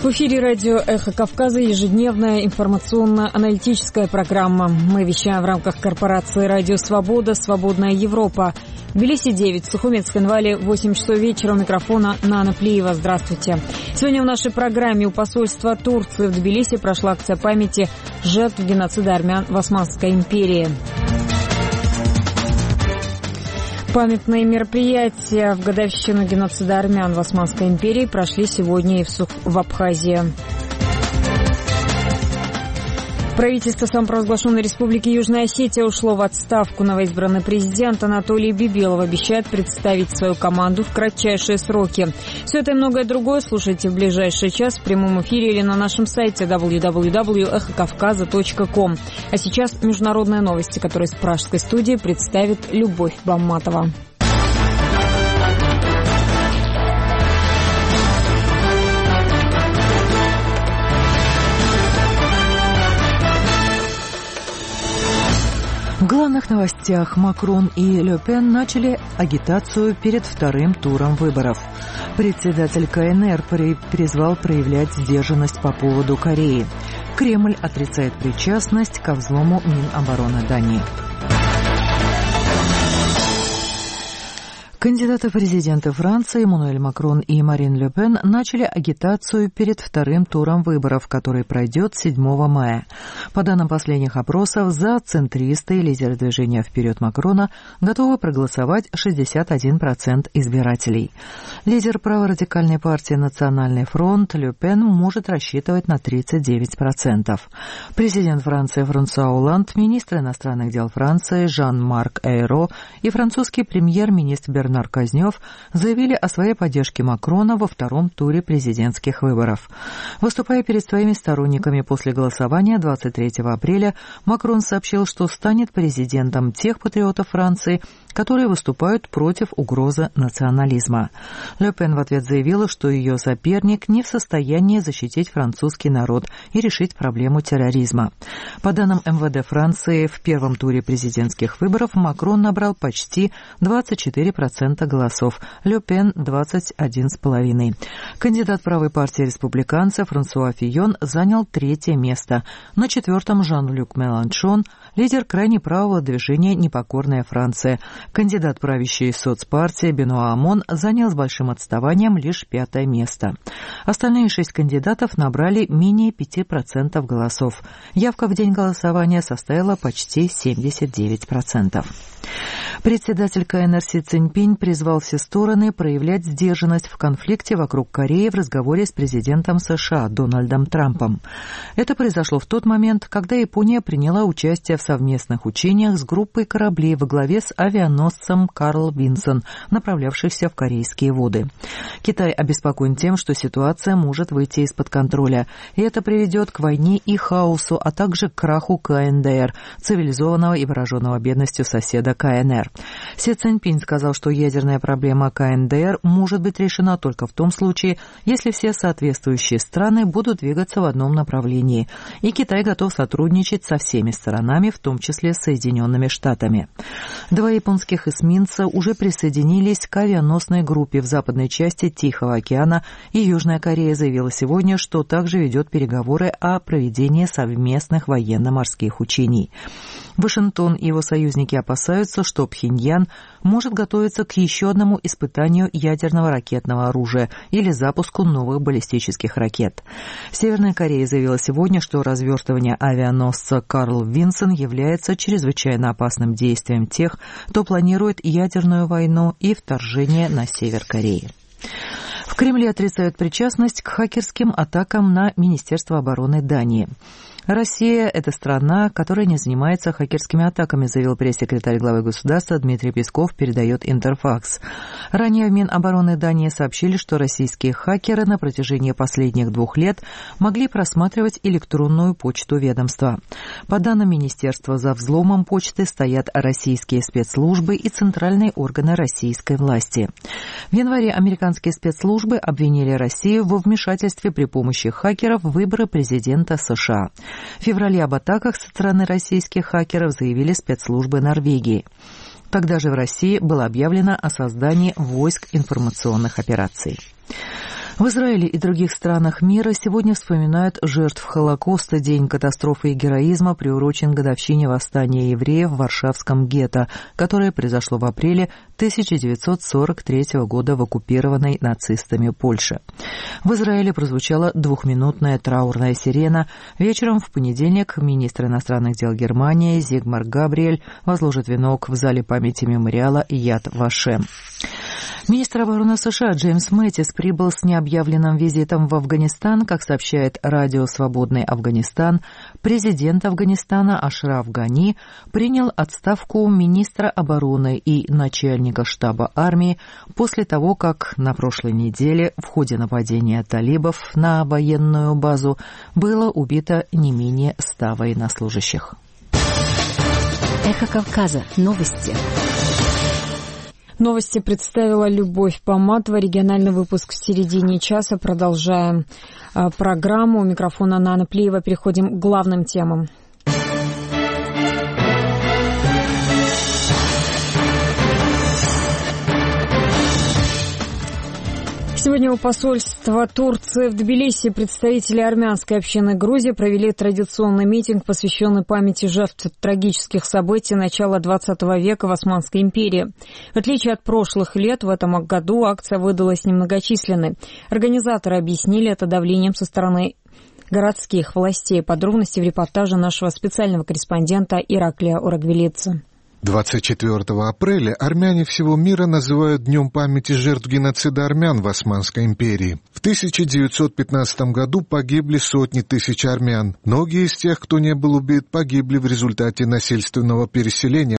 В эфире радио «Эхо Кавказа» ежедневная информационно-аналитическая программа. Мы вещаем в рамках корпорации «Радио Свобода», «Свободная Европа». В Тбилиси 9, в Сухумецкой Нвале 8 часов вечера. У микрофона Нана Плиева. Здравствуйте. Сегодня в нашей программе у посольства Турции в Тбилиси прошла акция памяти жертв геноцида армян в Османской империи. Памятные мероприятия в годовщину геноцида армян в Османской империи прошли сегодня и в Абхазии. Правительство самопровозглашенной республики Южная Осетия ушло в отставку. Новоизбранный президент Анатолий Бибелов обещает представить свою команду в кратчайшие сроки. Все это и многое другое слушайте в ближайший час в прямом эфире или на нашем сайте www.эхокавказа.ком. А сейчас международные новости, которые из пражской студии представит Любовь Бамматова. В главных новостях: Макрон и Ле Пен начали агитацию перед вторым туром выборов. Председатель КНР призвал проявлять сдержанность по поводу Кореи. Кремль отрицает причастность ко взлому Минобороны Дании. Кандидаты в президенты Франции Эммануэль Макрон и Марин Ле Пен начали агитацию перед вторым туром выборов, который пройдет 7 мая. По данным последних опросов, за центристы и лидеры движения «Вперед Макрона» готовы проголосовать 61% избирателей. Лидер праворадикальной партии «Национальный фронт» Ле Пен может рассчитывать на 39%. Президент Франции Франсуа Олланд, министр иностранных дел Франции Жан-Марк Эйро и французский премьер-министр Бернар Казнёв заявили о своей поддержке Макрона во втором туре президентских выборов. Выступая перед своими сторонниками после голосования 23 апреля, Макрон сообщил, что станет президентом тех патриотов Франции, которые выступают против угрозы национализма. Ле Пен в ответ заявила, что ее соперник не в состоянии защитить французский народ и решить проблему терроризма. По данным МВД Франции, в первом туре президентских выборов Макрон набрал почти 24% голосов, Ле Пен 21,5%. Кандидат правой партии республиканцев Франсуа Фийон занял 3-е место. На 4-м Жан-Люк Меланшон, лидер крайне правого движения «Непокорная Франция». Кандидат правящей соцпартии Бенуа Амон занял с большим отставанием лишь 5-е место. Остальные 6 кандидатов набрали менее 5% голосов. Явка в день голосования составила почти 79%. Председатель КНР Си Цзиньпинь призвал все стороны проявлять сдержанность в конфликте вокруг Кореи в разговоре с президентом США Дональдом Трампом. Это произошло в тот момент, когда Япония приняла участие в совместных учениях с группой кораблей во главе с авианосцем Карл Винсон, направлявшихся в корейские воды. Китай обеспокоен тем, что ситуация может выйти из-под контроля, и это приведет к войне и хаосу, а также к краху КНДР, цивилизованного и пораженного бедностью соседа КНР. Си Цзиньпинь сказал, что ядерная проблема КНДР может быть решена только в том случае, если все соответствующие страны будут двигаться в одном направлении, и Китай готов сотрудничать со всеми сторонами, в том числе с Соединенными Штатами. 2 японских эсминца уже присоединились к авианосной группе в западной части Тихого океана, и Южная Корея заявила сегодня, что также ведет переговоры о проведении совместных военно-морских учений. Вашингтон и его союзники опасаются, что Пхеньян может готовиться к еще одному испытанию ядерного ракетного оружия или запуску новых баллистических ракет. Северная Корея заявила сегодня, что развертывание авианосца Карл Винсон является чрезвычайно опасным действием тех, кто планирует ядерную войну и вторжение на север Кореи. В Кремле отрицают причастность к хакерским атакам на Министерство обороны Дании. Россия – это страна, которая не занимается хакерскими атаками, заявил пресс-секретарь главы государства Дмитрий Песков, передает Интерфакс. Ранее в Минобороны Дании сообщили, что российские хакеры на протяжении последних 2 лет могли просматривать электронную почту ведомства. По данным министерства, за взломом почты стоят российские спецслужбы и центральные органы российской власти. В январе американские спецслужбы обвинили Россию во вмешательстве при помощи хакеров в выборы президента США. В феврале об атаках со стороны российских хакеров заявили спецслужбы Норвегии. Тогда же в России было объявлено о создании войск информационных операций. В Израиле и других странах мира сегодня вспоминают жертв Холокоста. День катастрофы и героизма приурочен к годовщине восстания евреев в Варшавском гетто, которое произошло в апреле 1943 года в оккупированной нацистами Польше. В Израиле прозвучала двухминутная траурная сирена. Вечером в понедельник министр иностранных дел Германии Зигмар Габриэль возложит венок в зале памяти мемориала Яд Вашем. Министр обороны США Джеймс Мэттис прибыл с необъявленным визитом в Афганистан. Как сообщает радио «Свободный Афганистан», президент Афганистана Ашраф Гани принял отставку министра обороны и начальника штаба армии после того, как на прошлой неделе в ходе нападения талибов на военную базу было убито не менее 100 военнослужащих. Эхо Кавказа. Новости. Новости представила Любовь Поматова. Региональный выпуск в середине часа. Продолжаем программу. У микрофона Анна Плиева. Переходим к главным темам. Сегодня у посольства Турции в Тбилиси представители армянской общины Грузии провели традиционный митинг, посвященный памяти жертв трагических событий начала XX века в Османской империи. В отличие от прошлых лет, в этом году акция выдалась немногочисленной. Организаторы объяснили это давлением со стороны городских властей. Подробности в репортаже нашего специального корреспондента Ираклия Урагвелидзе. 24 апреля армяне всего мира называют Днем памяти жертв геноцида армян в Османской империи. В 1915 году погибли сотни тысяч армян. Многие из тех, кто не был убит, погибли в результате насильственного переселения